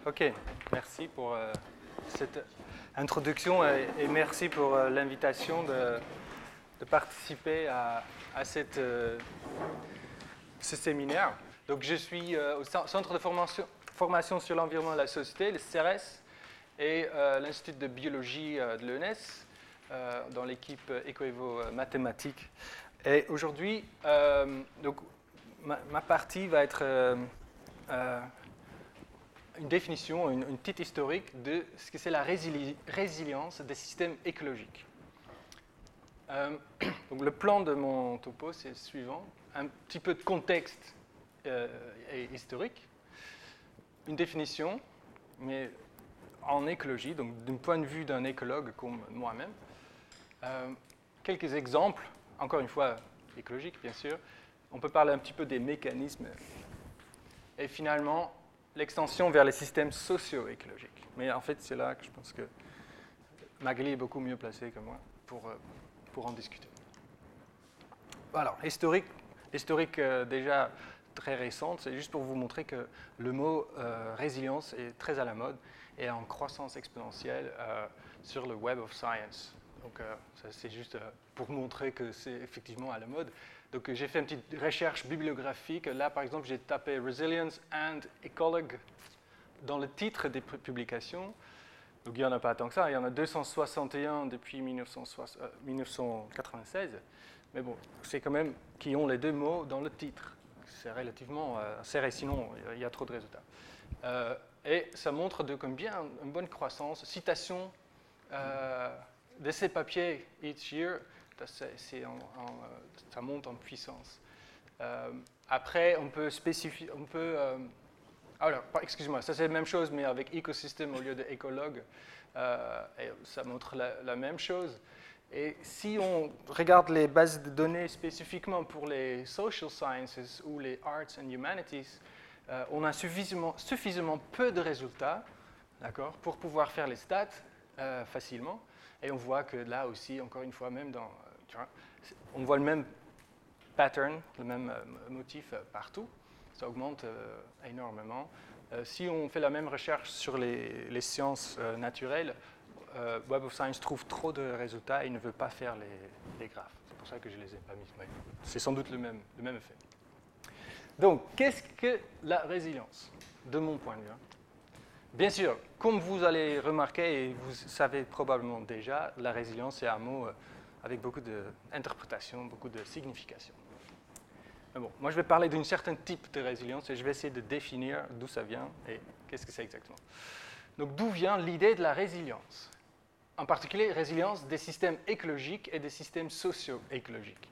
Ok, merci pour cette introduction et merci pour l'invitation de participer à ce séminaire. Donc, je suis au Centre de formation sur l'environnement et la société, le CERES, et l'Institut de biologie de l'ENS, dans l'équipe Ecoevo mathématiques. Et aujourd'hui, donc, ma partie va être une définition, une petite historique de ce que c'est la résilience des systèmes écologiques. Donc le plan de mon topo, c'est le suivant. Un petit peu de contexte et historique, une définition, mais en écologie, donc d'un point de vue d'un écologue comme moi-même. Quelques exemples, encore une fois écologiques bien sûr. On peut parler un petit peu des mécanismes et finalement l'extension vers les systèmes socio-écologiques. Mais en fait, c'est là que je pense que Magali est beaucoup mieux placée que moi pour en discuter. Alors, historique déjà très récente, c'est juste pour vous montrer que le mot résilience est très à la mode et en croissance exponentielle sur le Web of Science. Donc, ça, c'est juste pour montrer que c'est effectivement à la mode. Donc, j'ai fait une petite recherche bibliographique. Là, par exemple, j'ai tapé Resilience and Ecology dans le titre des publications. Donc, il n'y en a pas tant que ça. Il y en a 261 depuis 1996. Mais bon, c'est quand même qui ont les deux mots dans le titre. C'est relativement serré, sinon il y a trop de résultats. Et ça montre de combien une bonne croissance. Citation de ces papiers each year. Ça monte en puissance. Après, on peut spécifier, alors, excusez-moi, ça c'est la même chose, mais avec écosystème au lieu d'écologue, et ça montre la même chose. Et si on regarde les bases de données spécifiquement pour les social sciences ou les arts and humanities, on a suffisamment peu de résultats, d'accord, pour pouvoir faire les stats facilement. Et on voit que là aussi, encore une fois, même on voit le même pattern, le même motif partout. Ça augmente énormément. Si on fait la même recherche sur les sciences naturelles, Web of Science trouve trop de résultats et ne veut pas faire les graphes. C'est pour ça que je ne les ai pas mis. Ouais. C'est sans doute le même effet. Donc, qu'est-ce que la résilience, de mon point de vue? Bien sûr, comme vous allez remarquer, et vous savez probablement déjà, la résilience est un mot avec beaucoup d'interprétation, beaucoup de signification. Mais bon, moi je vais parler d'un certain type de résilience et je vais essayer de définir d'où ça vient et qu'est-ce que c'est exactement. Donc d'où vient l'idée de la résilience? En particulier, résilience des systèmes écologiques et des systèmes socio-écologiques.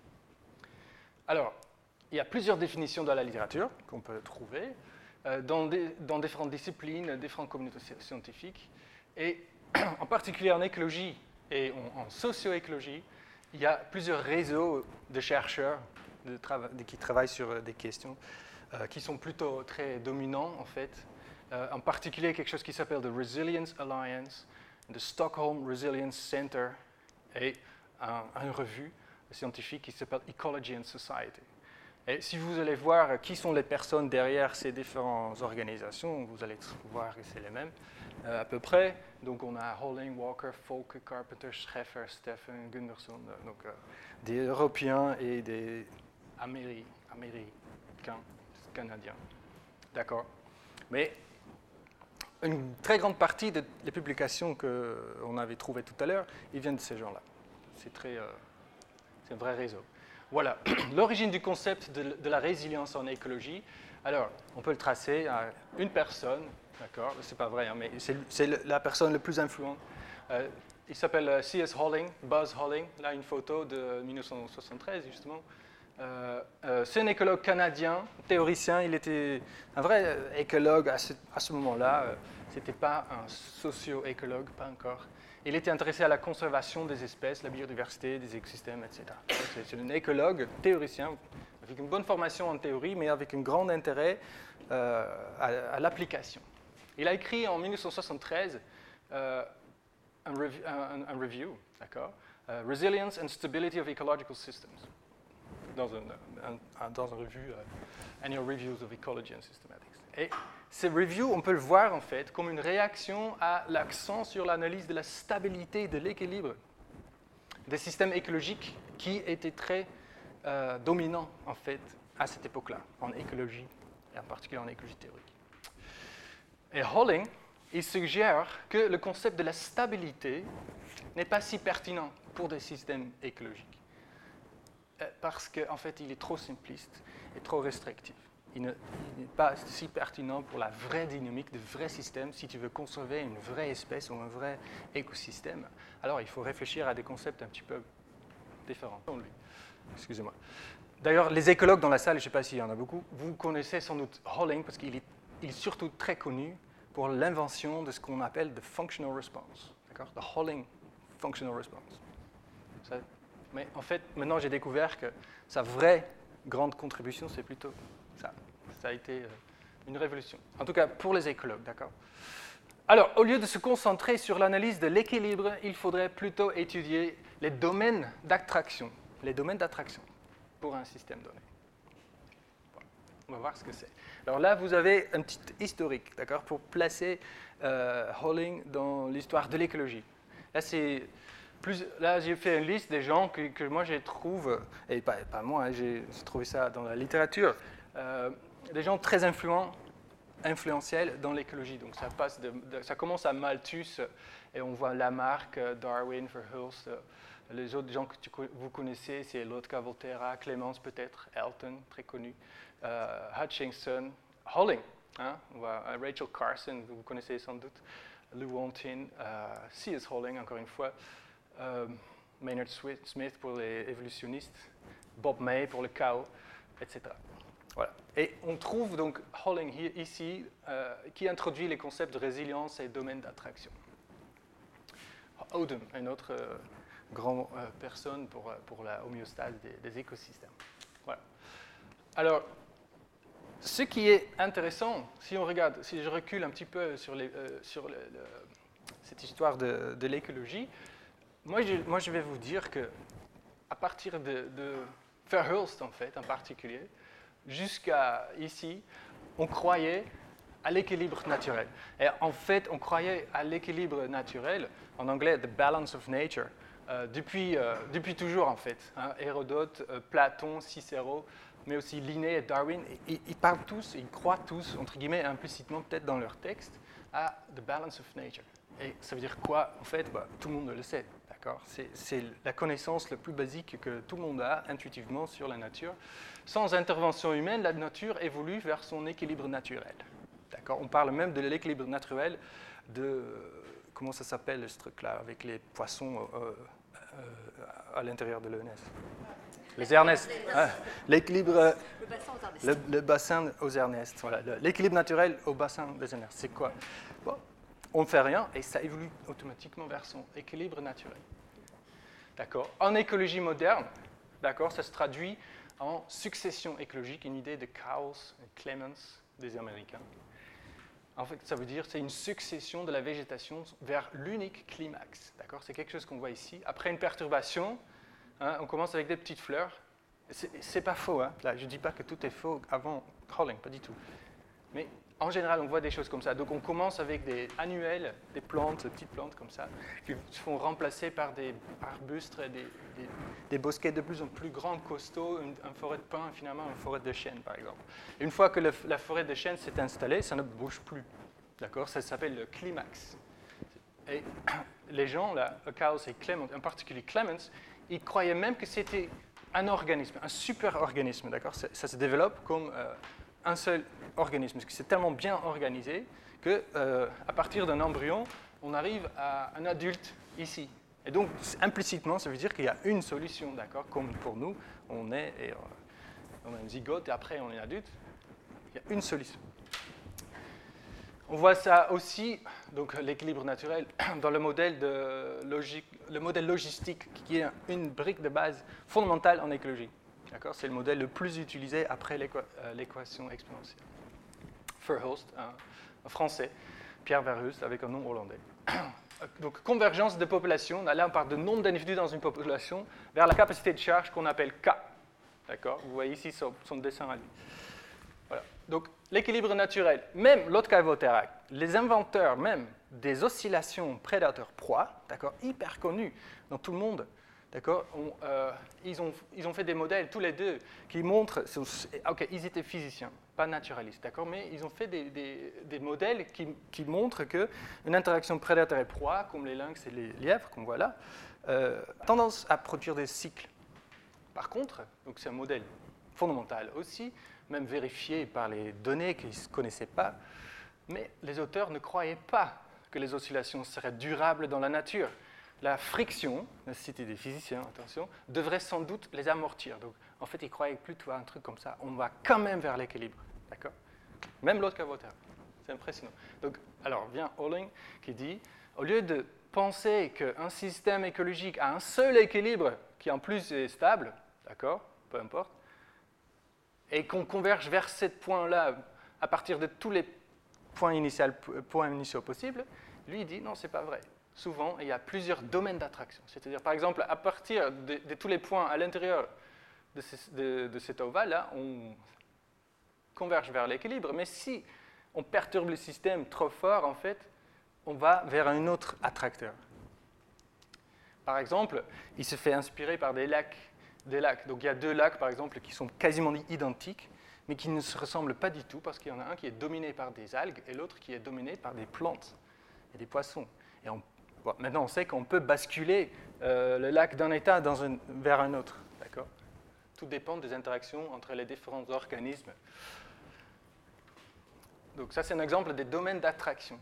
Alors, il y a plusieurs définitions dans la littérature qu'on peut trouver. Dans différentes disciplines, différentes communautés scientifiques. Et en particulier en écologie et en socio-écologie, il y a plusieurs réseaux de chercheurs qui travaillent sur des questions qui sont plutôt très dominants, en fait. En particulier, quelque chose qui s'appelle the Resilience Alliance, the Stockholm Resilience Center et une revue scientifique qui s'appelle Ecology and Society. Et si vous allez voir qui sont les personnes derrière ces différentes organisations, vous allez voir que c'est les mêmes à peu près. Donc on a Holling, Walker, Folke, Carpenter, Scheffer, Steffen, Gunderson, donc des Européens et des Américains, Canadiens. D'accord. Mais une très grande partie des publications qu'on avait trouvées tout à l'heure, ils viennent de ces gens-là. C'est un vrai réseau. Voilà, l'origine du concept de la résilience en écologie. Alors, on peut le tracer à une personne, d'accord, c'est pas vrai, hein, mais c'est la personne la plus influente. Il s'appelle C.S. Holling, Buzz Holling, là une photo de 1973 justement. C'est un écologue canadien, théoricien, il était un vrai écologue à ce moment-là. C'était pas un socio-écologue, pas encore. Il était intéressé à la conservation des espèces, la biodiversité, des écosystèmes, etc. C'est un écologue, théoricien, avec une bonne formation en théorie, mais avec un grand intérêt à l'application. Il a écrit en 1973 un review, d'accord, Resilience and Stability of Ecological Systems, dans une revue Annual Reviews of Ecology and Systematics. Et ces reviews, on peut le voir en fait comme une réaction à l'accent sur l'analyse de la stabilité, de l'équilibre des systèmes écologiques qui étaient très dominants en fait à cette époque-là, en écologie, et en particulier en écologie théorique. Et Holling, il suggère que le concept de la stabilité n'est pas si pertinent pour des systèmes écologiques, parce qu'en fait, il est trop simpliste et trop restrictif. Il n'est pas si pertinent pour la vraie dynamique de vrais systèmes. Si tu veux conserver une vraie espèce ou un vrai écosystème, alors il faut réfléchir à des concepts un petit peu différents. Excusez-moi. D'ailleurs, les écologues dans la salle, je ne sais pas s'il y en a beaucoup, vous connaissez sans doute Holling parce qu'il est surtout très connu pour l'invention de ce qu'on appelle the functional response. D'accord? The Holling functional response. Mais en fait, maintenant j'ai découvert que sa vraie grande contribution, c'est plutôt ça. Ça a été une révolution. En tout cas, pour les écologues, d'accord? Alors, au lieu de se concentrer sur l'analyse de l'équilibre, il faudrait plutôt étudier les domaines d'attraction. Les domaines d'attraction pour un système donné. Voilà. On va voir ce que c'est. Alors là, vous avez un petit historique, d'accord, pour placer Holling dans l'histoire de l'écologie. Là, j'ai fait une liste des gens que moi, je trouve, et pas moi, hein, j'ai trouvé ça dans la littérature, des gens très influentiels dans l'écologie. Donc ça commence à Malthus, et on voit Lamarck, Darwin, Verhulst. Les autres gens que vous connaissez, c'est Lotka, Volterra, Clemens peut-être, Elton, très connu, Hutchinson, Holling, hein, on voit Rachel Carson, vous connaissez sans doute, Lou Wontin, C.S. Holling, encore une fois, Maynard Smith pour les évolutionnistes, Bob May pour le chaos, etc. Voilà. Et on trouve donc Holling ici qui introduit les concepts de résilience et domaine d'attraction. Odum, une autre grande personne pour la homéostase des écosystèmes. Voilà. Alors, ce qui est intéressant, si on regarde, si je recule un petit peu sur cette histoire de l'écologie, moi je vais vous dire que à partir de Verhulst en fait, en particulier, jusqu'à ici, on croyait à l'équilibre naturel. Et en fait, on croyait à l'équilibre naturel, en anglais, the balance of nature, depuis toujours en fait. Hein, Hérodote, Platon, Cicéro, mais aussi Linné et Darwin, ils parlent tous, ils croient tous, entre guillemets, implicitement peut-être dans leur texte, à the balance of nature. Et ça veut dire quoi? En fait, tout le monde le sait, d'accord? C'est la connaissance la plus basique que tout le monde a intuitivement sur la nature. Sans intervention humaine, la nature évolue vers son équilibre naturel. D'accord? On parle même de l'équilibre naturel de, comment ça s'appelle ce truc-là, avec les poissons à l'intérieur de l'ENS. Les ernestes. L'équilibre, le bassin aux ernestes. Voilà. L'équilibre naturel au bassin des ernestes. C'est quoi? Bon, on ne fait rien et ça évolue automatiquement vers son équilibre naturel. D'accord? En écologie moderne, d'accord, ça se traduit en succession écologique, une idée de Cowles et Clemens des Américains. En fait, ça veut dire que c'est une succession de la végétation vers l'unique climax. D'accord? C'est quelque chose qu'on voit ici. Après une perturbation, hein, on commence avec des petites fleurs. C'est pas faux. Hein? Là, je ne dis pas que tout est faux avant Holling, pas du tout. Mais en général, on voit des choses comme ça. Donc on commence avec des annuelles, des plantes, des petites plantes comme ça, qui se font remplacer par des arbustes, des bosquets de plus en plus grands, costauds, une forêt de pins, et finalement une forêt de chênes, par exemple. Et une fois que la forêt de chênes s'est installée, ça ne bouge plus. D'accord? Ça s'appelle le climax. Et les gens, là, Cowles et Clemens, en particulier Clemens, ils croyaient même que c'était un organisme, un super organisme. D'accord? Ça se développe comme un seul organisme, parce que c'est tellement bien organisé qu'à partir d'un embryon, on arrive à un adulte ici. Et donc, implicitement, ça veut dire qu'il y a une solution, d'accord? Comme pour nous, on a un zygote et après on est adulte. Il y a une solution. On voit ça aussi, donc l'équilibre naturel, dans le modèle logistique, qui est une brique de base fondamentale en écologie. D'accord? C'est le modèle le plus utilisé après l'équation exponentielle. Verhulst, un Français, Pierre Verhulst, avec un nom hollandais. Donc, convergence de population, là on parle de nombre d'individus dans une population vers la capacité de charge qu'on appelle K. D'accord? Vous voyez ici son dessin à lui. Voilà. Donc, l'équilibre naturel, même Lotka-Volterra, les inventeurs même des oscillations prédateur-proie, d'accord, hyper connus dans tout le monde, d'accord, ils ont fait des modèles tous les deux qui montrent, ok, ils étaient physiciens, pas naturalistes, d'accord, mais ils ont fait des modèles qui montrent qu'une interaction prédateur et proie, comme les lynx et les lièvres, qu'on voit là, a tendance à produire des cycles. Par contre, donc c'est un modèle fondamental aussi, même vérifié par les données qu'ils ne connaissaient pas, mais les auteurs ne croyaient pas que les oscillations seraient durables dans la nature. La friction, c'était des physiciens, attention, devrait sans doute les amortir. Donc, en fait, ils croyaient plutôt à un truc comme ça. On va quand même vers l'équilibre, d'accord? Même l'autre Volterra. C'est impressionnant. Donc, alors, vient Holling qui dit, au lieu de penser qu'un système écologique a un seul équilibre qui en plus est stable, d'accord, peu importe, et qu'on converge vers ce point-là à partir de tous les points initiaux possibles, lui il dit non, c'est pas vrai. Souvent, il y a plusieurs domaines d'attraction. C'est-à-dire, par exemple, à partir de tous les points à l'intérieur de cet ovale-là, on converge vers l'équilibre. Mais si on perturbe le système trop fort, en fait, on va vers un autre attracteur. Par exemple, il se fait inspirer par des lacs. Donc il y a deux lacs, par exemple, qui sont quasiment identiques, mais qui ne se ressemblent pas du tout, parce qu'il y en a un qui est dominé par des algues et l'autre qui est dominé par des plantes et des poissons. Et maintenant, on sait qu'on peut basculer le lac d'un état vers un autre. D'accord ? Tout dépend des interactions entre les différents organismes. Donc ça, c'est un exemple des domaines d'attraction.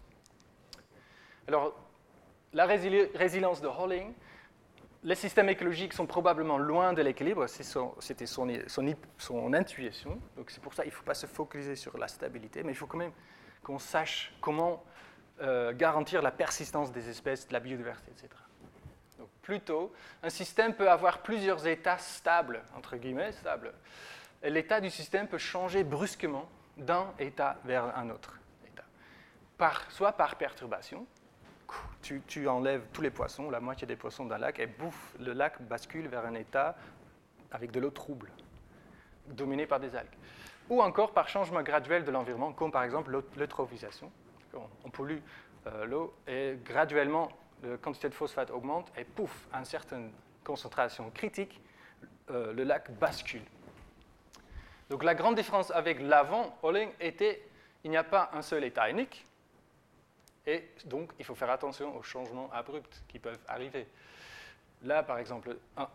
Alors, la résilience de Holling, les systèmes écologiques sont probablement loin de l'équilibre, c'était son intuition, donc c'est pour ça qu'il ne faut pas se focaliser sur la stabilité, mais il faut quand même qu'on sache comment garantir la persistance des espèces, de la biodiversité, etc. Donc plutôt, un système peut avoir plusieurs états stables, entre guillemets stables, et l'état du système peut changer brusquement d'un état vers un autre état, soit par perturbation. Tu enlèves tous les poissons, la moitié des poissons d'un lac, et bouf, le lac bascule vers un état avec de l'eau trouble, dominé par des algues. Ou encore par changement graduel de l'environnement, comme par exemple l'eutrophisation. On pollue l'eau et graduellement la quantité de phosphate augmente et pouf, à une certaine concentration critique, le lac bascule. Donc la grande différence avec l'avant Holling était il n'y a pas un seul état unique, et donc, il faut faire attention aux changements abrupts qui peuvent arriver. Là, par exemple,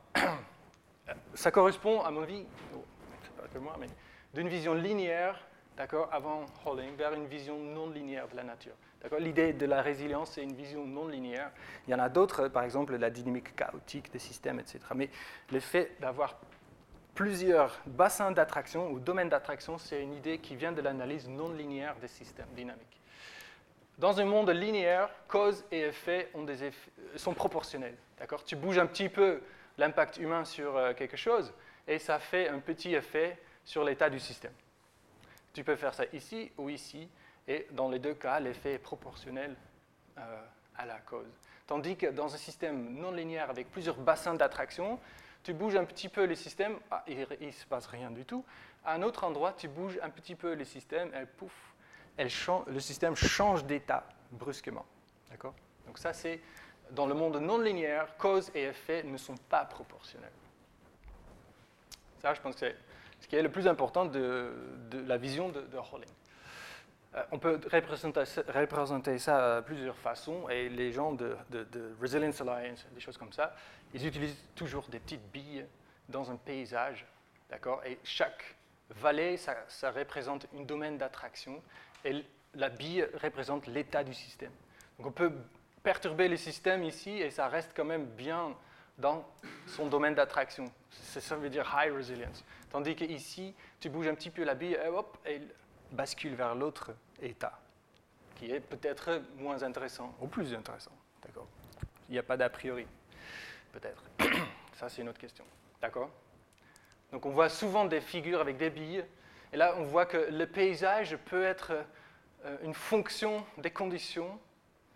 ça correspond, à mon avis, c'est pas que moi, mais d'une vision linéaire, d'accord, avant Holling, vers une vision non linéaire de la nature. D'accord, l'idée de la résilience, c'est une vision non linéaire. Il y en a d'autres, par exemple, la dynamique chaotique des systèmes, etc. Mais le fait d'avoir plusieurs bassins d'attraction ou domaines d'attraction, c'est une idée qui vient de l'analyse non linéaire des systèmes dynamiques. Dans un monde linéaire, cause et effet sont proportionnels. D'accord ? Tu bouges un petit peu l'impact humain sur quelque chose et ça fait un petit effet sur l'état du système. Tu peux faire ça ici ou ici et dans les deux cas, l'effet est proportionnel à la cause. Tandis que dans un système non linéaire avec plusieurs bassins d'attraction, tu bouges un petit peu les systèmes, il ne se passe rien du tout. À un autre endroit, tu bouges un petit peu les systèmes et pouf, le système change d'état brusquement. D'accord ? Donc ça, c'est dans le monde non linéaire, cause et effet ne sont pas proportionnels. Ça, je pense que c'est ce qui est le plus important de la vision de Holling. On peut représenter ça de plusieurs façons, et les gens de Resilience Alliance, des choses comme ça, ils utilisent toujours des petites billes dans un paysage, d'accord ? Et chaque vallée, ça représente un domaine d'attraction, et la bille représente l'état du système. Donc on peut perturber le système ici, et ça reste quand même bien dans son domaine d'attraction. Ça veut dire high resilience. Tandis qu'ici, tu bouges un petit peu la bille, et hop, elle bascule vers l'autre état, qui est peut-être moins intéressant, ou plus intéressant. D'accord ? Il n'y a pas d'a priori, peut-être. Ça, c'est une autre question. D'accord ? Donc on voit souvent des figures avec des billes, et là, on voit que le paysage peut être une fonction des conditions. D'accord ?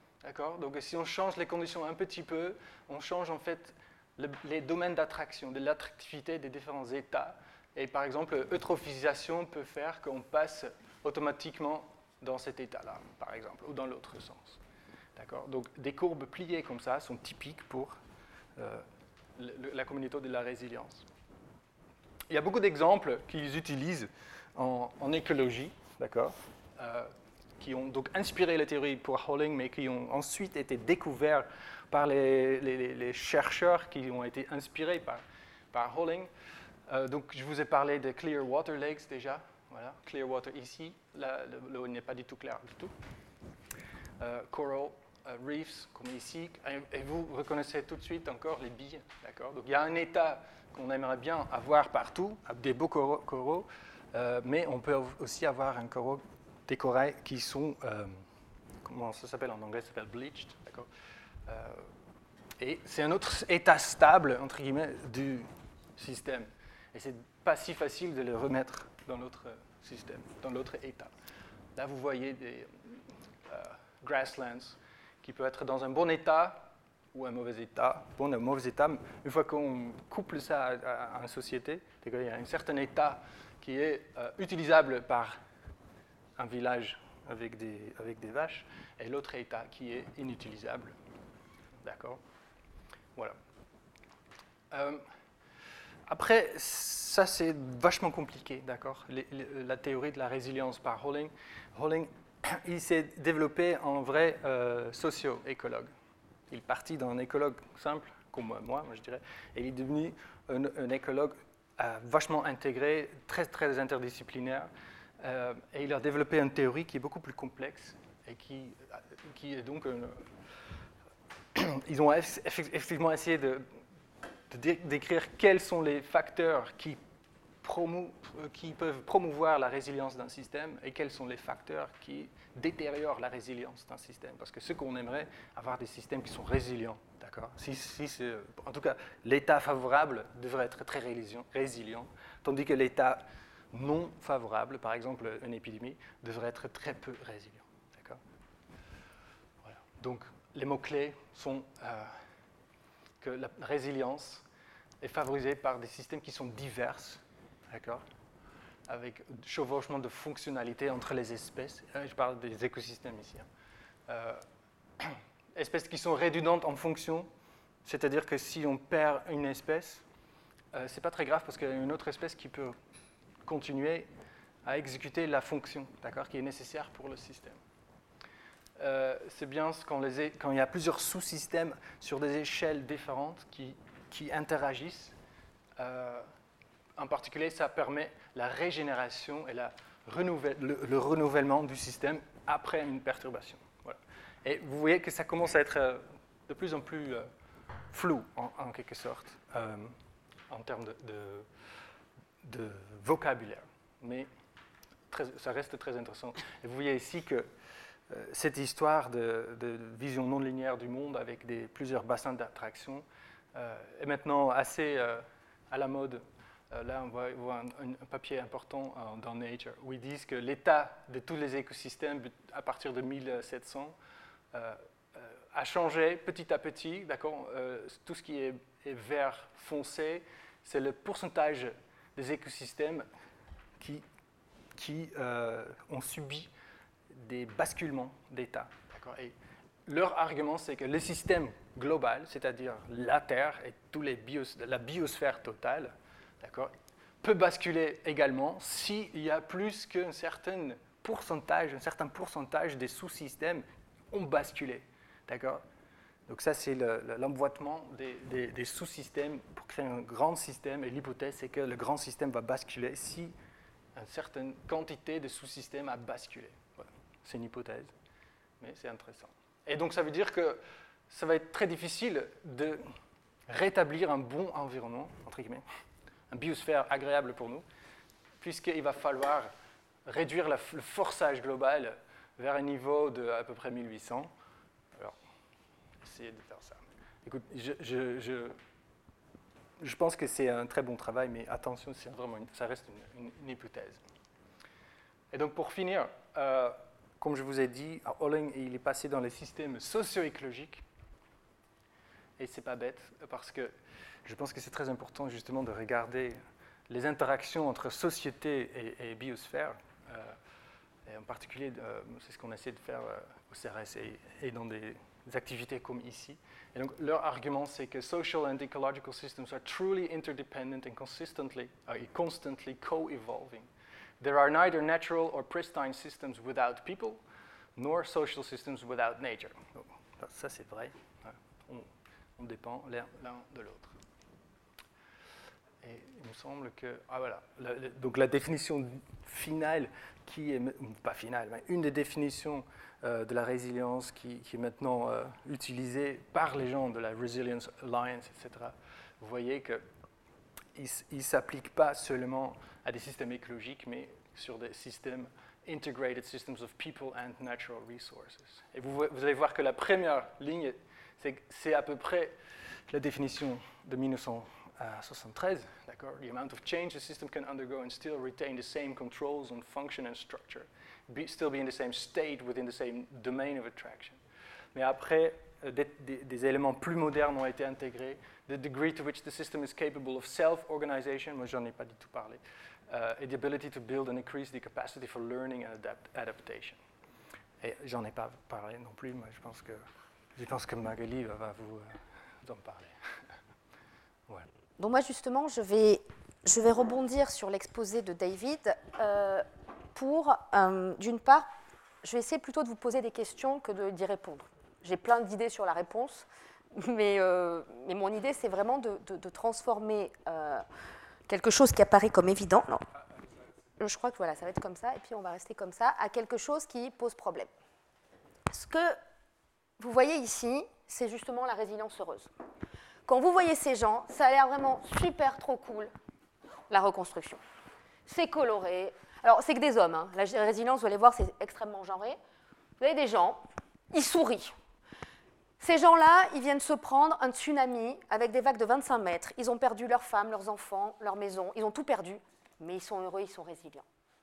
Donc si on change les conditions un petit peu, on change en fait les domaines d'attraction, de l'attractivité des différents états. Et par exemple, eutrophisation peut faire qu'on passe automatiquement dans cet état-là, par exemple, ou dans l'autre sens. D'accord? Donc, des courbes pliées comme ça sont typiques pour la communauté de la résilience. Il y a beaucoup d'exemples qu'ils utilisent en écologie, d'accord, qui ont donc inspiré la théorie pour Holling, mais qui ont ensuite été découverts par les chercheurs qui ont été inspirés par Holling. Donc, je vous ai parlé de Clear Water Lakes déjà. Voilà, Clear Water ici. Là, l'eau n'est pas du tout claire du tout. Coral Reefs, comme ici. Et vous reconnaissez tout de suite encore les billes. D'accord. Donc, il y a un état qu'on aimerait bien avoir partout, avec des beaux coraux, mais on peut aussi avoir des corails qui sont, comment ça s'appelle en anglais, ça s'appelle bleached. D'accord. Et c'est un autre état stable, entre guillemets, du système. Et c'est pas si facile de le remettre dans l'autre système, dans l'autre état. Là, vous voyez des grasslands qui peuvent être dans un bon état ou un mauvais état. Bon, un mauvais état, une fois qu'on couple ça à une société, il y a un certain état qui est utilisable par un village avec des vaches, et l'autre état qui est inutilisable. D'accord? Voilà. Après, ça c'est vachement compliqué, d'accord? La théorie de la résilience par Holling. Holling, il s'est développé en vrai socio-écologue. Il partit d'un écologue simple, comme moi je dirais, et il est devenu un écologue vachement intégré, très, très interdisciplinaire, et il a développé une théorie qui est beaucoup plus complexe, et qui est donc... ils ont effectivement essayé de décrire quels sont les facteurs qui peuvent promouvoir la résilience d'un système et quels sont les facteurs qui détériorent la résilience d'un système. Parce que ce qu'on aimerait, avoir des systèmes qui sont résilients, d'accord ? En tout cas, l'état favorable devrait être très résilient, tandis que l'état non favorable, par exemple une épidémie, devrait être très peu résilient, d'accord ? Voilà. Donc, les mots-clés sont que la résilience est favorisée par des systèmes qui sont divers, d'accord, avec chevauchement de fonctionnalités entre les espèces. Je parle des écosystèmes ici. Espèces qui sont redondantes en fonction, c'est-à-dire que si on perd une espèce, ce n'est pas très grave parce qu'il y a une autre espèce qui peut continuer à exécuter la fonction, d'accord, qui est nécessaire pour le système. C'est bien quand il y a plusieurs sous-systèmes sur des échelles différentes qui interagissent. En particulier, ça permet la régénération et le renouvellement du système après une perturbation. Voilà. Et vous voyez que ça commence à être de plus en plus flou, en quelque sorte, en termes de vocabulaire. Mais ça reste très intéressant. Et vous voyez ici que cette histoire de vision non linéaire du monde avec plusieurs bassins d'attraction est maintenant assez à la mode. Là, on voit un papier important dans Nature où ils disent que l'état de tous les écosystèmes à partir de 1700 a changé petit à petit. D'accord, tout ce qui est vert foncé, c'est le pourcentage des écosystèmes qui ont subi des basculements d'état. Et leur argument, c'est que le système global, c'est-à-dire la Terre et la biosphère totale, peut basculer également s'il y a plus qu'un certain pourcentage des sous-systèmes ont basculé. D'accord ? Donc ça, c'est l'emboîtement des sous-systèmes pour créer un grand système. Et l'hypothèse, c'est que le grand système va basculer si une certaine quantité de sous-systèmes a basculé. Voilà. C'est une hypothèse, mais c'est intéressant. Et donc, ça veut dire que ça va être très difficile de rétablir un bon environnement, entre guillemets, un biosphère agréable pour nous, puisqu'il va falloir réduire le forçage global vers un niveau de à peu près 1800. Alors, essayez de faire ça. Écoute, je pense que c'est un très bon travail, mais attention, ça reste une hypothèse. Et donc, pour finir, comme je vous ai dit, Holling, il est passé dans les systèmes socio-écologiques. Et ce n'est pas bête, parce que je pense que c'est très important, justement, de regarder les interactions entre société et biosphère. Et en particulier, c'est ce qu'on essaie de faire au CRS et dans des activités comme ici. Et donc, leur argument, c'est que social and ecological systems are truly interdependent and constantly co-evolving. There are neither natural or pristine systems without people, nor social systems without nature. Donc, ça, c'est vrai. On dépend l'un de l'autre. Et il me semble que... Ah voilà. Donc, la définition finale, qui est... Pas finale, mais une des définitions de la résilience qui est maintenant utilisée par les gens de la Resilience Alliance, etc. Vous voyez qu'il ne s'applique pas seulement à des systèmes écologiques, mais sur des systèmes integrated systems of people and natural resources. Et vous allez voir que la première ligne, c'est à peu près la définition de 1973, d'accord? The amount of change the system can undergo and still retain the same controls on function and structure, still be in the same state within the same domain of attraction. Mais après, des éléments plus modernes ont été intégrés. The degree to which the system is capable of self-organization, moi j'en ai pas du tout parlé, et the ability to build and increase the capacity for learning and adaptation. Et j'en ai pas parlé non plus, mais je pense que Magali va vous en parler. Voilà. Donc moi justement, je vais rebondir sur l'exposé de David pour, d'une part, je vais essayer plutôt de vous poser des questions que d'y répondre. J'ai plein d'idées sur la réponse, mais mon idée, c'est vraiment de transformer quelque chose qui apparaît comme évident. Non. Je crois que voilà, ça va être comme ça, et puis on va rester comme ça, à quelque chose qui pose problème. Ce que vous voyez ici, c'est justement la résilience heureuse. Quand vous voyez ces gens, ça a l'air vraiment super trop cool, la reconstruction. C'est coloré. Alors, c'est que des hommes. Hein. La résilience, vous allez voir, c'est extrêmement genré. Vous avez des gens, ils sourient. Ces gens-là, ils viennent se prendre un tsunami avec des vagues de 25 mètres. Ils ont perdu leurs femmes, leurs enfants, leur maison. Ils ont tout perdu, mais ils sont heureux, ils sont résilients.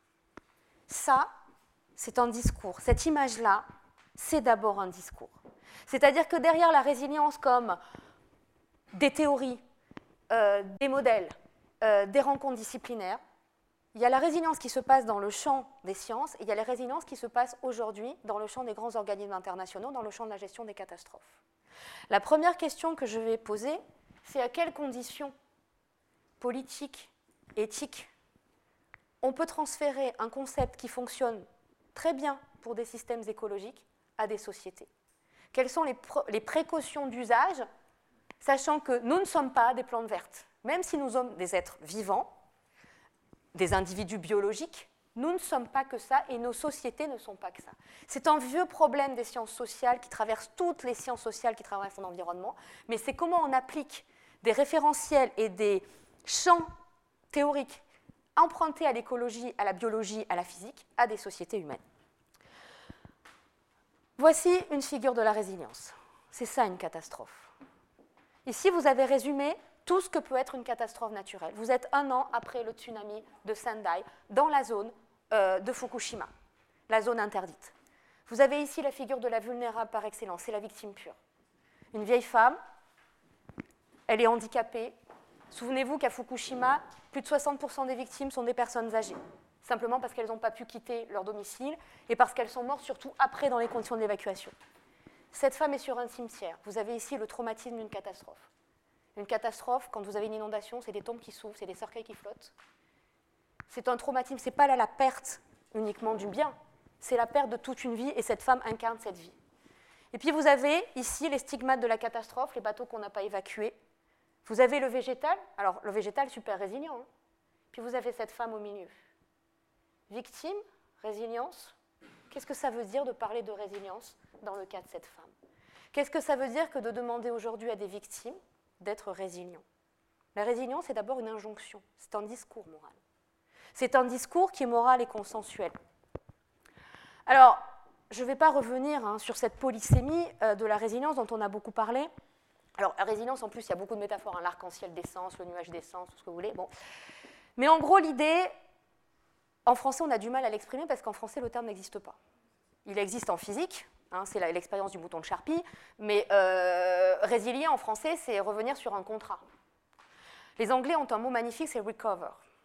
Ça, c'est un discours. Cette image-là, c'est d'abord un discours. C'est-à-dire que derrière la résilience comme des théories, des modèles, des rencontres disciplinaires, il y a la résilience qui se passe dans le champ des sciences et il y a la résilience qui se passe aujourd'hui dans le champ des grands organismes internationaux, dans le champ de la gestion des catastrophes. La première question que je vais poser, c'est à quelles conditions politiques, éthiques, on peut transférer un concept qui fonctionne très bien pour des systèmes écologiques à des sociétés. Quelles sont les précautions d'usage, sachant que nous ne sommes pas des plantes vertes. Même si nous sommes des êtres vivants, des individus biologiques, nous ne sommes pas que ça et nos sociétés ne sont pas que ça. C'est un vieux problème des sciences sociales qui traverse toutes les sciences sociales qui traversent l'environnement, mais c'est comment on applique des référentiels et des champs théoriques empruntés à l'écologie, à la biologie, à la physique, à des sociétés humaines. Voici une figure de la résilience. C'est ça une catastrophe. Ici, vous avez résumé tout ce que peut être une catastrophe naturelle. Vous êtes 1 an après le tsunami de Sendai, dans la zone de Fukushima, la zone interdite. Vous avez ici la figure de la vulnérable par excellence, c'est la victime pure. Une vieille femme, elle est handicapée. Souvenez-vous qu'à Fukushima, plus de 60% des victimes sont des personnes âgées, simplement parce qu'elles n'ont pas pu quitter leur domicile et parce qu'elles sont mortes surtout après dans les conditions d'évacuation. Cette femme est sur un cimetière. Vous avez ici le traumatisme d'une catastrophe. Une catastrophe, quand vous avez une inondation, c'est des tombes qui s'ouvrent, c'est des cercueils qui flottent. C'est un traumatisme, ce n'est pas là la perte uniquement du bien, c'est la perte de toute une vie et cette femme incarne cette vie. Et puis vous avez ici les stigmates de la catastrophe, les bateaux qu'on n'a pas évacués. Vous avez le végétal, alors le végétal super résilient, hein. Puis vous avez cette femme au milieu. Victime, résilience, qu'est-ce que ça veut dire de parler de résilience dans le cas de cette femme? Qu'est-ce que ça veut dire que de demander aujourd'hui à des victimes d'être résilients? La résilience, c'est d'abord une injonction, c'est un discours moral. C'est un discours qui est moral et consensuel. Alors, je ne vais pas revenir sur cette polysémie de la résilience dont on a beaucoup parlé. Alors, la résilience, en plus, il y a beaucoup de métaphores, hein, l'arc-en-ciel d'essence, le nuage d'essence, tout ce que vous voulez. Bon. Mais en gros, l'idée, en français, on a du mal à l'exprimer parce qu'en français, le terme n'existe pas. Il existe en physique, hein, c'est l'expérience du bouton de Sharpie, mais résilier en français, c'est revenir sur un contrat. Les Anglais ont un mot magnifique, c'est recover.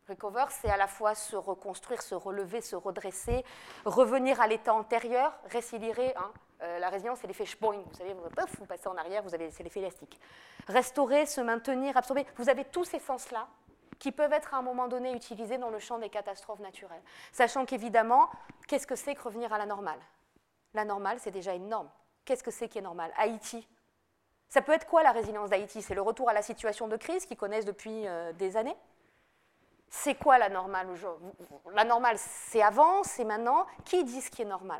Recover, c'est à la fois se reconstruire, se relever, se redresser, revenir à l'état antérieur, récilirer. Hein. La résilience, c'est l'effet Schboing. Vous savez, vous passez en arrière, c'est l'effet élastique. Restaurer, se maintenir, absorber. Vous avez tous ces sens-là qui peuvent être à un moment donné utilisés dans le champ des catastrophes naturelles. Sachant qu'évidemment, qu'est-ce que c'est que revenir à la normale? La normale, c'est déjà une norme. Qu'est-ce que c'est qui est normal? Haïti. Ça peut être quoi la résilience d'Haïti? C'est le retour à la situation de crise qu'ils connaissent depuis des années? C'est quoi la normale aujourd'hui? La normale, c'est avant, c'est maintenant. Qui dit ce qui est normal?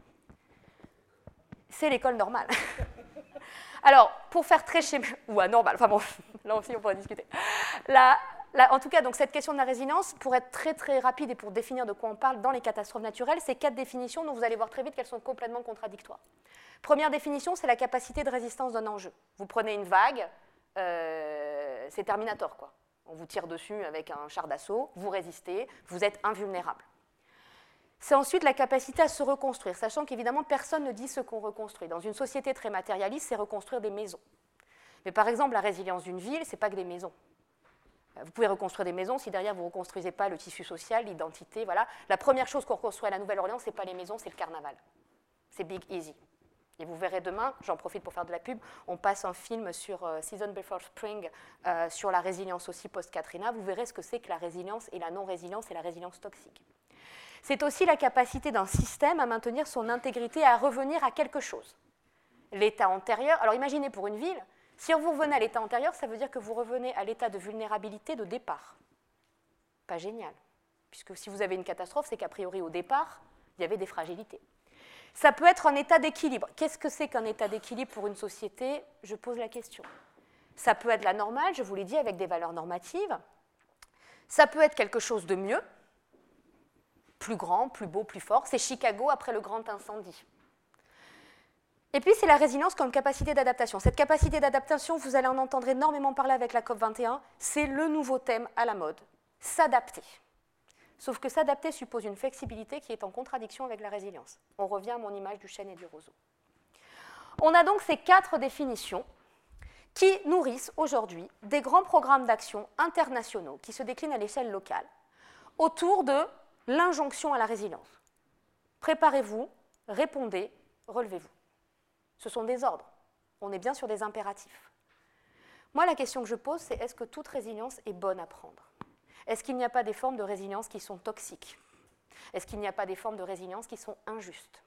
C'est l'école normale. Alors, pour faire très schématique, ou anormal, enfin bon, là aussi on pourrait discuter. En tout cas, donc, cette question de la résilience, pour être très très rapide et pour définir de quoi on parle dans les catastrophes naturelles, c'est 4 définitions dont vous allez voir très vite qu'elles sont complètement contradictoires. Première définition, c'est la capacité de résistance d'un enjeu. Vous prenez une vague, c'est Terminator, quoi. On vous tire dessus avec un char d'assaut, vous résistez, vous êtes invulnérable. C'est ensuite la capacité à se reconstruire, sachant qu'évidemment, personne ne dit ce qu'on reconstruit. Dans une société très matérialiste, c'est reconstruire des maisons. Mais par exemple, la résilience d'une ville, ce n'est pas que des maisons. Vous pouvez reconstruire des maisons si derrière vous ne reconstruisez pas le tissu social, l'identité. Voilà. La première chose qu'on reconstruit à la Nouvelle-Orléans, ce n'est pas les maisons, c'est le carnaval. C'est Big Easy. Et vous verrez demain, j'en profite pour faire de la pub, on passe un film sur Season Before Spring, sur la résilience aussi post-Katrina. Vous verrez ce que c'est que la résilience et la non-résilience et la résilience toxique. C'est aussi la capacité d'un système à maintenir son intégrité, à revenir à quelque chose. L'état antérieur, alors imaginez pour une ville, si vous revenez à l'état antérieur, ça veut dire que vous revenez à l'état de vulnérabilité de départ. Pas génial, puisque si vous avez une catastrophe, c'est qu'a priori au départ, il y avait des fragilités. Ça peut être un état d'équilibre. Qu'est-ce que c'est qu'un état d'équilibre pour une société? Je pose la question. Ça peut être la normale, je vous l'ai dit, avec des valeurs normatives. Ça peut être quelque chose de mieux, plus grand, plus beau, plus fort. C'est Chicago après le grand incendie. Et puis, c'est la résilience comme capacité d'adaptation. Cette capacité d'adaptation, vous allez en entendre énormément parler avec la COP21, c'est le nouveau thème à la mode, s'adapter. Sauf que s'adapter suppose une flexibilité qui est en contradiction avec la résilience. On revient à mon image du chêne et du roseau. On a donc ces 4 définitions qui nourrissent aujourd'hui des grands programmes d'action internationaux qui se déclinent à l'échelle locale autour de l'injonction à la résilience. Préparez-vous, répondez, relevez-vous. Ce sont des ordres. On est bien sur des impératifs. Moi, la question que je pose, c'est est-ce que toute résilience est bonne à prendre? Est-ce qu'il n'y a pas des formes de résilience qui sont toxiques? Est-ce qu'il n'y a pas des formes de résilience qui sont injustes?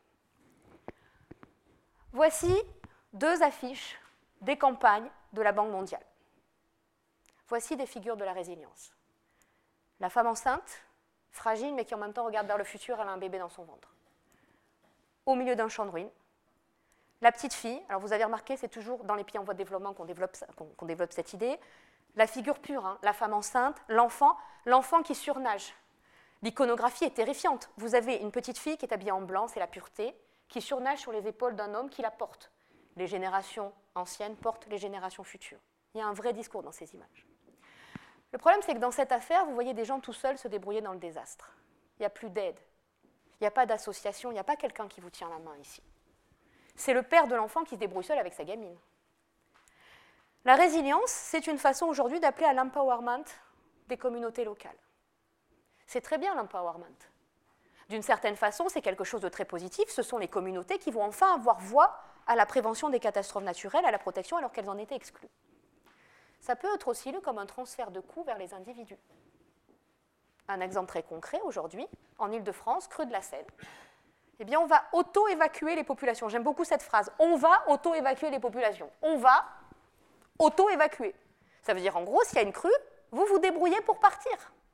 Voici 2 affiches des campagnes de la Banque mondiale. Voici des figures de la résilience. La femme enceinte, fragile, mais qui en même temps regarde vers le futur, elle a un bébé dans son ventre. Au milieu d'un champ de ruines. La petite fille, alors vous avez remarqué, c'est toujours dans les pays en voie de développement qu'on développe cette idée. La figure pure, hein, la femme enceinte, l'enfant qui surnage. L'iconographie est terrifiante. Vous avez une petite fille qui est habillée en blanc, c'est la pureté, qui surnage sur les épaules d'un homme qui la porte. Les générations anciennes portent les générations futures. Il y a un vrai discours dans ces images. Le problème, c'est que dans cette affaire, vous voyez des gens tout seuls se débrouiller dans le désastre. Il n'y a plus d'aide. Il n'y a pas d'association, il n'y a pas quelqu'un qui vous tient la main ici. C'est le père de l'enfant qui se débrouille seul avec sa gamine. La résilience, c'est une façon aujourd'hui d'appeler à l'empowerment des communautés locales. C'est très bien l'empowerment. D'une certaine façon, c'est quelque chose de très positif. Ce sont les communautés qui vont enfin avoir voix à la prévention des catastrophes naturelles, à la protection, alors qu'elles en étaient exclues. Ça peut être aussi lu comme un transfert de coûts vers les individus. Un exemple très concret aujourd'hui, en Île-de-France, creux de la Seine. Eh bien, on va auto-évacuer les populations. J'aime beaucoup cette phrase. On va auto-évacuer les populations. On va auto-évacuer. Ça veut dire, en gros, s'il y a une crue, vous vous débrouillez pour partir.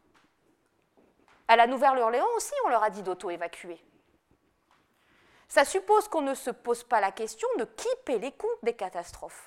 À la Nouvelle-Orléans aussi, on leur a dit d'auto-évacuer. Ça suppose qu'on ne se pose pas la question de qui paie les coûts des catastrophes.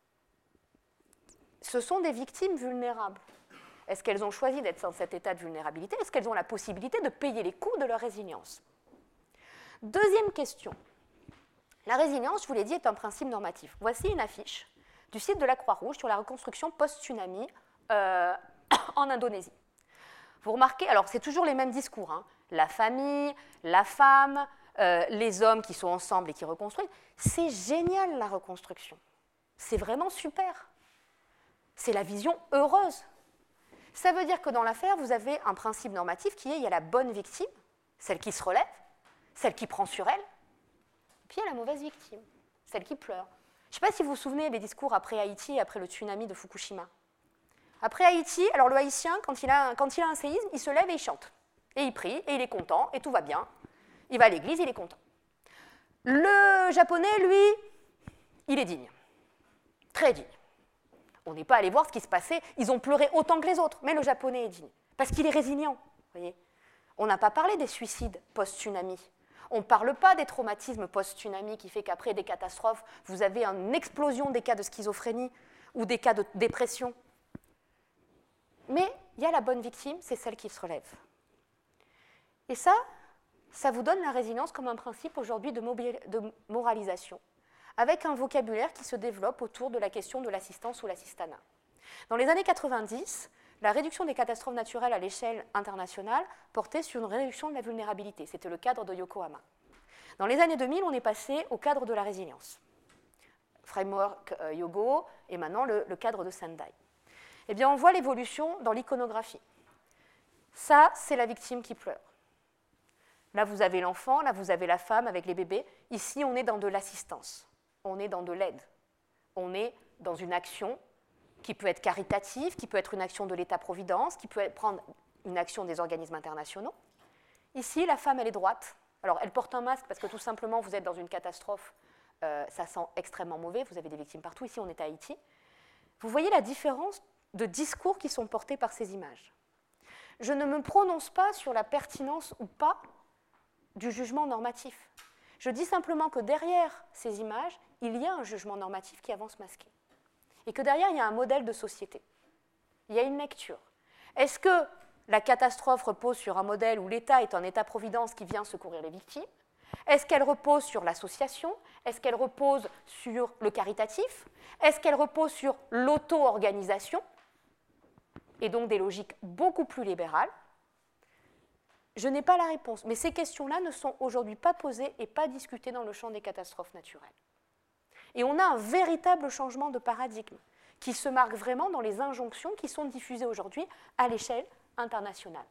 Ce sont des victimes vulnérables. Est-ce qu'elles ont choisi d'être dans cet état de vulnérabilité? Est-ce qu'elles ont la possibilité de payer les coûts de leur résilience? Deuxième question. La résilience, je vous l'ai dit, est un principe normatif. Voici une affiche du site de la Croix-Rouge sur la reconstruction post-tsunami en Indonésie. Vous remarquez, alors c'est toujours les mêmes discours, hein, la famille, la femme, les hommes qui sont ensemble et qui reconstruisent. C'est génial la reconstruction. C'est vraiment super. C'est la vision heureuse. Ça veut dire que dans l'affaire, vous avez un principe normatif qui est, il y a la bonne victime, celle qui se relève, celle qui prend sur elle, et puis il y a la mauvaise victime, celle qui pleure. Je ne sais pas si vous vous souvenez des discours après Haïti et après le tsunami de Fukushima. Après Haïti, alors le Haïtien, quand il a un séisme, il se lève et il chante. Et il prie, et il est content, et tout va bien. Il va à l'église, il est content. Le Japonais, lui, il est digne. Très digne. On n'est pas allé voir ce qui se passait. Ils ont pleuré autant que les autres, mais le Japonais est digne. Parce qu'il est résilient. Voyez. On n'a pas parlé des suicides post-tsunami. On ne parle pas des traumatismes post-tsunami qui fait qu'après des catastrophes, vous avez une explosion des cas de schizophrénie ou des cas de dépression. Mais il y a la bonne victime, c'est celle qui se relève. Et ça vous donne la résilience comme un principe aujourd'hui de moralisation, avec un vocabulaire qui se développe autour de la question de l'assistance ou l'assistanat. Dans les années 90, la réduction des catastrophes naturelles à l'échelle internationale portait sur une réduction de la vulnérabilité. C'était le cadre de Yokohama. Dans les années 2000, on est passé au cadre de la résilience. Framework Yogo et maintenant le cadre de Sendai. Eh bien, on voit l'évolution dans l'iconographie. Ça, c'est la victime qui pleure. Là, vous avez l'enfant, là, vous avez la femme avec les bébés. Ici, on est dans de l'assistance. On est dans de l'aide. On est dans une action qui peut être caritative, qui peut être une action de l'État-providence, qui peut prendre une action des organismes internationaux. Ici, la femme, elle est droite. Alors, elle porte un masque parce que tout simplement, vous êtes dans une catastrophe, ça sent extrêmement mauvais, vous avez des victimes partout. Ici, on est à Haïti. Vous voyez la différence de discours qui sont portés par ces images. Je ne me prononce pas sur la pertinence ou pas du jugement normatif. Je dis simplement que derrière ces images, il y a un jugement normatif qui avance masqué. Et que derrière, il y a un modèle de société. Il y a une lecture. Est-ce que la catastrophe repose sur un modèle où l'État est un État-providence qui vient secourir les victimes? Est-ce qu'elle repose sur l'association? Est-ce qu'elle repose sur le caritatif? Est-ce qu'elle repose sur l'auto-organisation? Et donc des logiques beaucoup plus libérales? Je n'ai pas la réponse, mais ces questions-là ne sont aujourd'hui pas posées et pas discutées dans le champ des catastrophes naturelles. Et on a un véritable changement de paradigme qui se marque vraiment dans les injonctions qui sont diffusées aujourd'hui à l'échelle internationale.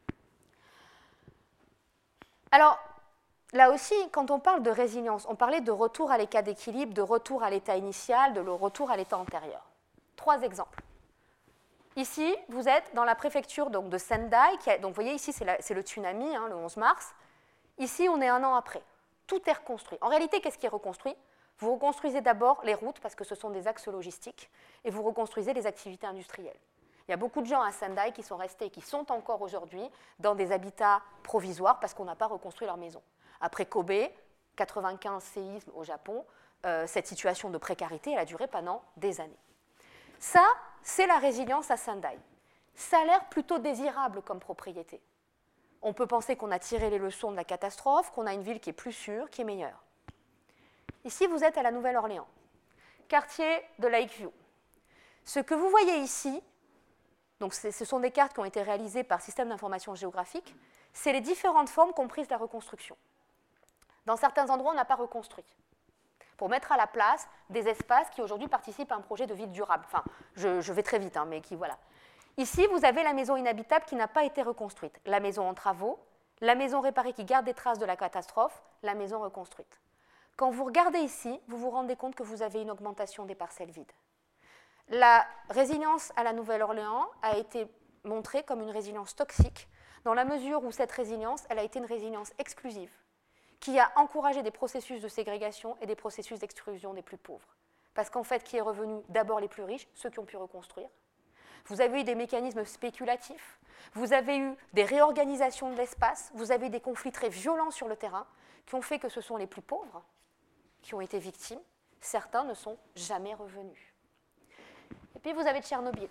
Alors, là aussi, quand on parle de résilience, on parlait de retour à l'état d'équilibre, de retour à l'état initial, de retour à l'état antérieur. 3 exemples. Ici, vous êtes dans la préfecture donc, de Sendai. Donc, vous voyez, ici, c'est le tsunami, le 11 mars. Ici, on est 1 an après. Tout est reconstruit. En réalité, qu'est-ce qui est reconstruit? Vous reconstruisez d'abord les routes, parce que ce sont des axes logistiques, et vous reconstruisez les activités industrielles. Il y a beaucoup de gens à Sendai qui sont restés, qui sont encore aujourd'hui dans des habitats provisoires, parce qu'on n'a pas reconstruit leur maison. Après Kobe, 95 séismes au Japon, cette situation de précarité, elle a duré pendant des années. Ça, c'est la résilience à Sendai. Ça a l'air plutôt désirable comme propriété. On peut penser qu'on a tiré les leçons de la catastrophe, qu'on a une ville qui est plus sûre, qui est meilleure. Ici, vous êtes à la Nouvelle-Orléans, quartier de Lakeview. Ce que vous voyez ici, donc ce sont des cartes qui ont été réalisées par Système d'information géographique, c'est les différentes formes comprises de la reconstruction. Dans certains endroits, on n'a pas reconstruit, pour mettre à la place des espaces qui aujourd'hui participent à un projet de ville durable. Enfin, je vais très vite, mais qui, voilà. Ici, vous avez la maison inhabitable qui n'a pas été reconstruite, la maison en travaux, la maison réparée qui garde des traces de la catastrophe, la maison reconstruite. Quand vous regardez ici, vous vous rendez compte que vous avez une augmentation des parcelles vides. La résilience à la Nouvelle-Orléans a été montrée comme une résilience toxique, dans la mesure où cette résilience, elle a été une résilience exclusive, qui a encouragé des processus de ségrégation et des processus d'exclusion des plus pauvres. Parce qu'en fait, qui est revenu d'abord les plus riches, ceux qui ont pu reconstruire. Vous avez eu des mécanismes spéculatifs, vous avez eu des réorganisations de l'espace, vous avez eu des conflits très violents sur le terrain, qui ont fait que ce sont les plus pauvres qui ont été victimes. Certains ne sont jamais revenus. Et puis vous avez Tchernobyl.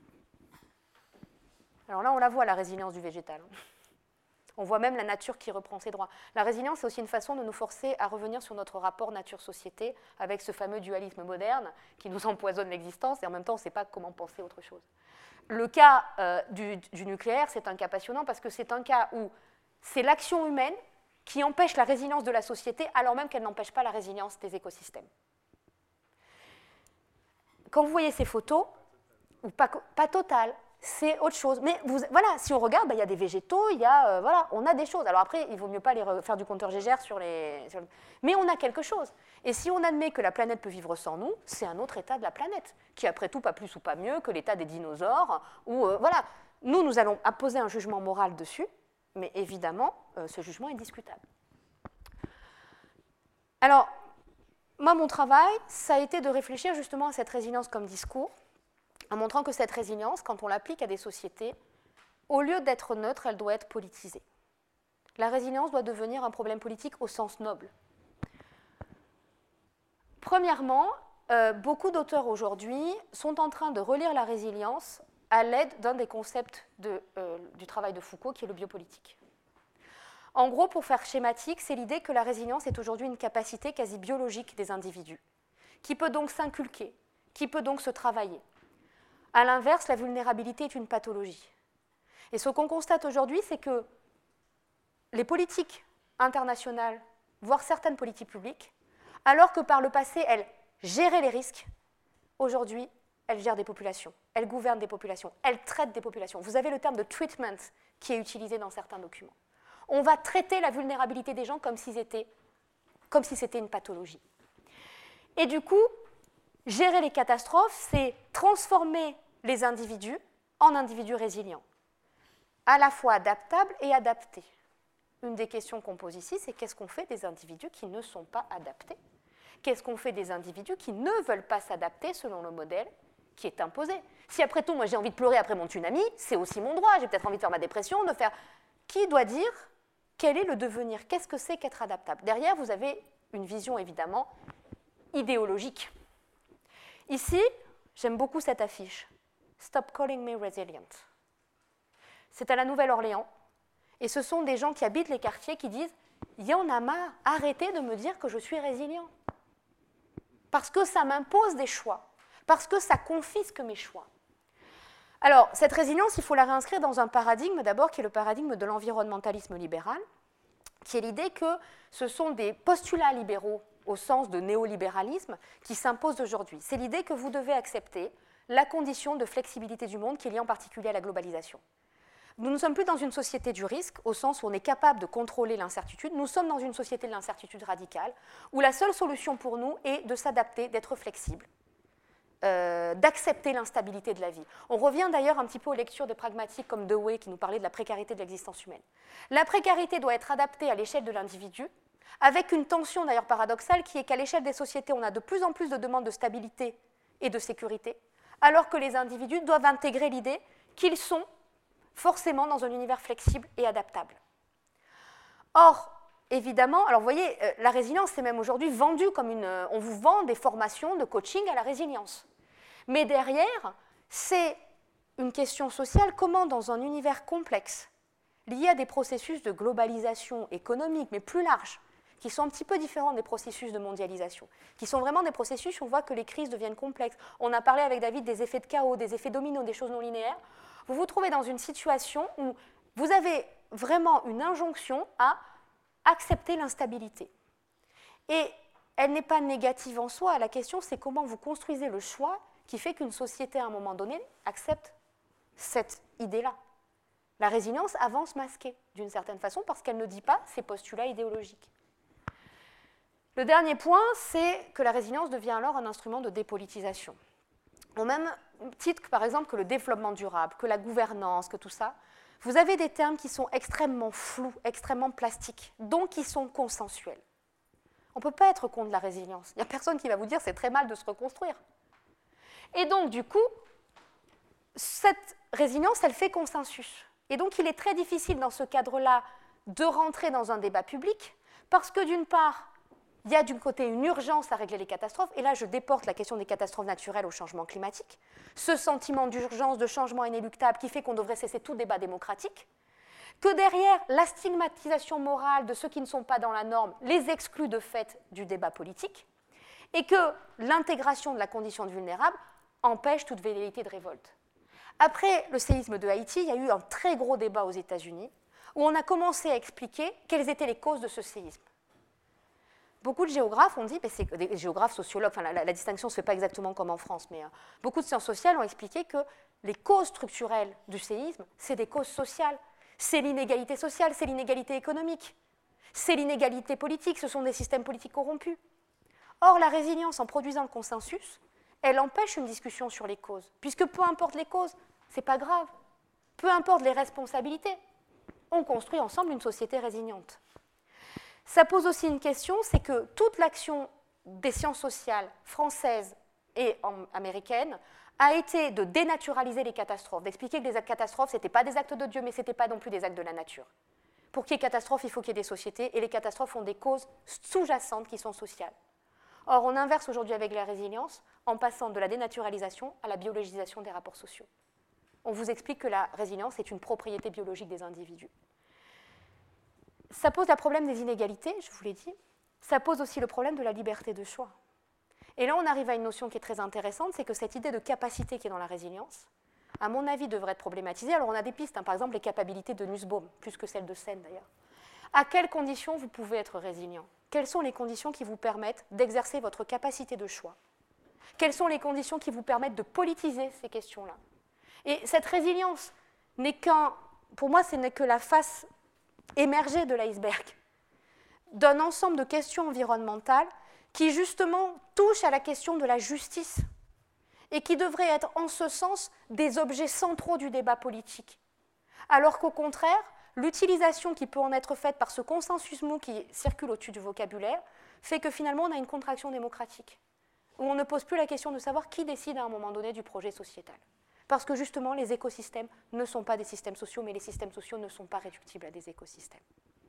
Alors là, on la voit, la résilience du végétal. On voit même la nature qui reprend ses droits. La résilience, c'est aussi une façon de nous forcer à revenir sur notre rapport nature-société avec ce fameux dualisme moderne qui nous empoisonne l'existence et en même temps, on ne sait pas comment penser autre chose. Le cas du nucléaire, c'est un cas passionnant parce que c'est un cas où c'est l'action humaine qui empêche la résilience de la société alors même qu'elle n'empêche pas la résilience des écosystèmes. Quand vous voyez ces photos, ou pas totales, c'est autre chose. Mais voilà, si on regarde, il y a des végétaux, voilà, on a des choses. Alors après, il ne vaut mieux pas faire du compteur Gégère mais on a quelque chose. Et si on admet que la planète peut vivre sans nous, c'est un autre état de la planète, qui après tout, pas plus ou pas mieux que l'état des dinosaures. Voilà, nous allons apposer un jugement moral dessus, mais évidemment, ce jugement est discutable. Alors, moi, mon travail, ça a été de réfléchir justement à cette résilience comme discours, en montrant que cette résilience, quand on l'applique à des sociétés, au lieu d'être neutre, elle doit être politisée. La résilience doit devenir un problème politique au sens noble. Premièrement, beaucoup d'auteurs aujourd'hui sont en train de relire la résilience à l'aide d'un des concepts du travail de Foucault, qui est le biopolitique. En gros, pour faire schématique, c'est l'idée que la résilience est aujourd'hui une capacité quasi biologique des individus, qui peut donc s'inculquer, qui peut donc se travailler. À l'inverse, la vulnérabilité est une pathologie. Et ce qu'on constate aujourd'hui, c'est que les politiques internationales, voire certaines politiques publiques, alors que par le passé, elles géraient les risques, aujourd'hui, elles gèrent des populations, elles gouvernent des populations, elles traitent des populations. Vous avez le terme de treatment qui est utilisé dans certains documents. On va traiter la vulnérabilité des gens comme si c'était une pathologie. Et du coup, gérer les catastrophes, c'est transformer les individus en individus résilients, à la fois adaptables et adaptés. Une des questions qu'on pose ici, c'est qu'est-ce qu'on fait des individus qui ne sont pas adaptés? Qu'est-ce qu'on fait des individus qui ne veulent pas s'adapter selon le modèle qui est imposé? Si après tout, moi j'ai envie de pleurer après mon tsunami, c'est aussi mon droit, j'ai peut-être envie de faire ma dépression, de faire... Qui doit dire quel est le devenir? Qu'est-ce que c'est qu'être adaptable? Derrière, vous avez une vision évidemment idéologique. Ici, j'aime beaucoup cette affiche. Stop calling me resilient. C'est à la Nouvelle-Orléans. Et ce sont des gens qui habitent les quartiers qui disent « Il y en a marre, arrêtez de me dire que je suis résilient. Parce que ça m'impose des choix. Parce que ça confisque mes choix. » Alors, cette résilience, il faut la réinscrire dans un paradigme d'abord qui est le paradigme de l'environnementalisme libéral, qui est l'idée que ce sont des postulats libéraux au sens de néolibéralisme qui s'imposent aujourd'hui. C'est l'idée que vous devez accepter la condition de flexibilité du monde qui est liée en particulier à la globalisation. Nous ne sommes plus dans une société du risque, au sens où on est capable de contrôler l'incertitude. Nous sommes dans une société de l'incertitude radicale, où la seule solution pour nous est de s'adapter, d'être flexible, d'accepter l'instabilité de la vie. On revient d'ailleurs un petit peu aux lectures des pragmatiques comme Dewey qui nous parlait de la précarité de l'existence humaine. La précarité doit être adaptée à l'échelle de l'individu, avec une tension d'ailleurs paradoxale qui est qu'à l'échelle des sociétés, on a de plus en plus de demandes de stabilité et de sécurité, alors que les individus doivent intégrer l'idée qu'ils sont forcément dans un univers flexible et adaptable. Or, évidemment, alors vous voyez, la résilience, c'est même aujourd'hui vendu comme on vous vend des formations de coaching à la résilience. Mais derrière, c'est une question sociale, comment dans un univers complexe, lié à des processus de globalisation économique, mais plus large, qui sont un petit peu différents des processus de mondialisation, qui sont vraiment des processus où on voit que les crises deviennent complexes. On a parlé avec David des effets de chaos, des effets dominos, des choses non linéaires. Vous vous trouvez dans une situation où vous avez vraiment une injonction à accepter l'instabilité. Et elle n'est pas négative en soi. La question, c'est comment vous construisez le choix qui fait qu'une société, à un moment donné, accepte cette idée-là. La résilience avance masquée, d'une certaine façon, parce qu'elle ne dit pas ces postulats idéologiques. Le dernier point, c'est que la résilience devient alors un instrument de dépolitisation. Au même titre que, par exemple, que le développement durable, que la gouvernance, que tout ça, vous avez des termes qui sont extrêmement flous, extrêmement plastiques, donc qui sont consensuels. On ne peut pas être contre la résilience. Il n'y a personne qui va vous dire c'est très mal de se reconstruire. Et donc, du coup, cette résilience, elle fait consensus. Et donc, il est très difficile dans ce cadre-là de rentrer dans un débat public, parce que d'une part, il y a d'un côté une urgence à régler les catastrophes, et là je déporte la question des catastrophes naturelles au changement climatique, ce sentiment d'urgence, de changement inéluctable qui fait qu'on devrait cesser tout débat démocratique, que derrière la stigmatisation morale de ceux qui ne sont pas dans la norme les exclut de fait du débat politique, et que l'intégration de la condition de vulnérable empêche toute velléité de révolte. Après le séisme de Haïti, il y a eu un très gros débat aux États-Unis où on a commencé à expliquer quelles étaient les causes de ce séisme. Beaucoup de géographes ont dit, des géographes, sociologues, enfin la distinction ne se fait pas exactement comme en France, mais beaucoup de sciences sociales ont expliqué que les causes structurelles du séisme, c'est des causes sociales. C'est l'inégalité sociale, c'est l'inégalité économique, c'est l'inégalité politique, ce sont des systèmes politiques corrompus. Or, la résilience, en produisant le consensus, elle empêche une discussion sur les causes, puisque peu importe les causes, ce n'est pas grave. Peu importe les responsabilités, on construit ensemble une société résiliente. Ça pose aussi une question, c'est que toute l'action des sciences sociales françaises et américaines a été de dénaturaliser les catastrophes, d'expliquer que les catastrophes, ce n'étaient pas des actes de Dieu, mais ce n'étaient pas non plus des actes de la nature. Pour qu'il y ait catastrophe, il faut qu'il y ait des sociétés, et les catastrophes ont des causes sous-jacentes qui sont sociales. Or, on inverse aujourd'hui avec la résilience, en passant de la dénaturalisation à la biologisation des rapports sociaux. On vous explique que la résilience est une propriété biologique des individus. Ça pose le problème des inégalités, je vous l'ai dit. Ça pose aussi le problème de la liberté de choix. Et là, on arrive à une notion qui est très intéressante, c'est que cette idée de capacité qui est dans la résilience, à mon avis, devrait être problématisée. Alors, on a des pistes, par exemple, les capacités de Nussbaum, plus que celles de Sen, d'ailleurs. À quelles conditions vous pouvez être résilient? Quelles sont les conditions qui vous permettent d'exercer votre capacité de choix? Quelles sont les conditions qui vous permettent de politiser ces questions-là? Et cette résilience n'est pour moi, ce n'est que la face émergée de l'iceberg, d'un ensemble de questions environnementales qui justement touchent à la question de la justice et qui devraient être en ce sens des objets centraux du débat politique. Alors qu'au contraire, l'utilisation qui peut en être faite par ce consensus mou qui circule au-dessus du vocabulaire fait que finalement on a une contraction démocratique, où on ne pose plus la question de savoir qui décide à un moment donné du projet sociétal. Parce que justement, les écosystèmes ne sont pas des systèmes sociaux, mais les systèmes sociaux ne sont pas réductibles à des écosystèmes.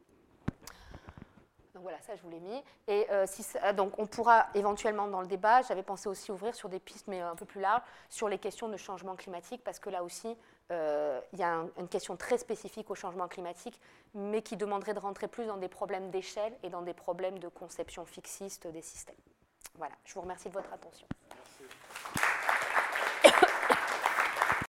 Donc voilà, ça je vous l'ai mis. Et donc on pourra éventuellement dans le débat, j'avais pensé aussi ouvrir sur des pistes, mais un peu plus larges, sur les questions de changement climatique, parce que là aussi, il y a une question très spécifique au changement climatique, mais qui demanderait de rentrer plus dans des problèmes d'échelle et dans des problèmes de conception fixiste des systèmes. Voilà, je vous remercie de votre attention. Merci.